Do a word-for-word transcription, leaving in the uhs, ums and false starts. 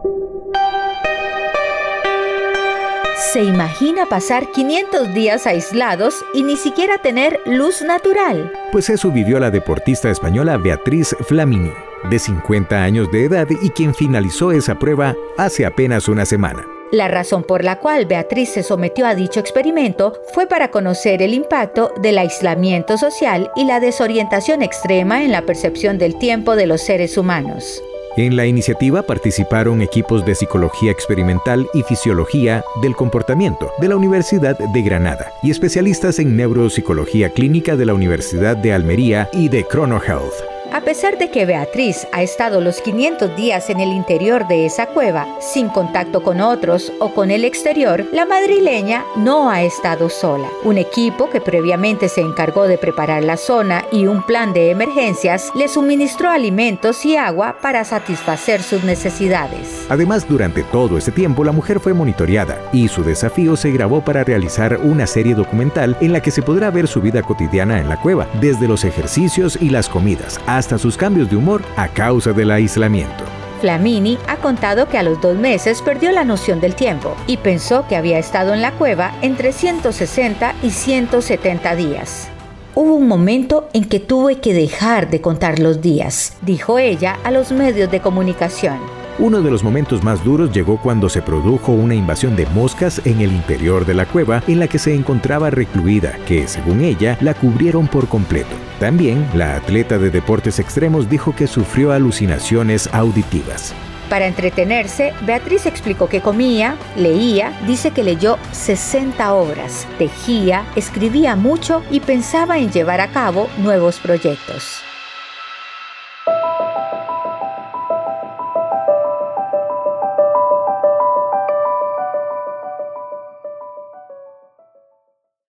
¿Se imagina pasar quinientos días aislados y ni siquiera tener luz natural? Pues eso vivió la deportista española Beatriz Flamini, de cincuenta años de edad y quien finalizó esa prueba hace apenas una semana. La razón por la cual Beatriz se sometió a dicho experimento fue para conocer el impacto del aislamiento social y la desorientación extrema en la percepción del tiempo de los seres humanos. En la iniciativa participaron equipos de psicología experimental y fisiología del comportamiento de la Universidad de Granada y especialistas en neuropsicología clínica de la Universidad de Almería y de Chrono Health. A pesar de que Beatriz ha estado los quinientos días en el interior de esa cueva, sin contacto con otros o con el exterior, la madrileña no ha estado sola. Un equipo que previamente se encargó de preparar la zona y un plan de emergencias le suministró alimentos y agua para satisfacer sus necesidades. Además, durante todo ese tiempo, la mujer fue monitoreada y su desafío se grabó para realizar una serie documental en la que se podrá ver su vida cotidiana en la cueva, desde los ejercicios y las comidas hasta sus cambios de humor a causa del aislamiento. Flamini ha contado que a los dos meses perdió la noción del tiempo y pensó que había estado en la cueva entre ciento sesenta y ciento setenta días. Hubo un momento en que tuve que dejar de contar los días, dijo ella a los medios de comunicación. Uno de los momentos más duros llegó cuando se produjo una invasión de moscas en el interior de la cueva en la que se encontraba recluida, que, según ella, la cubrieron por completo. También, la atleta de deportes extremos dijo que sufrió alucinaciones auditivas. Para entretenerse, Beatriz explicó que comía, leía, dice que leyó sesenta obras, tejía, escribía mucho y pensaba en llevar a cabo nuevos proyectos.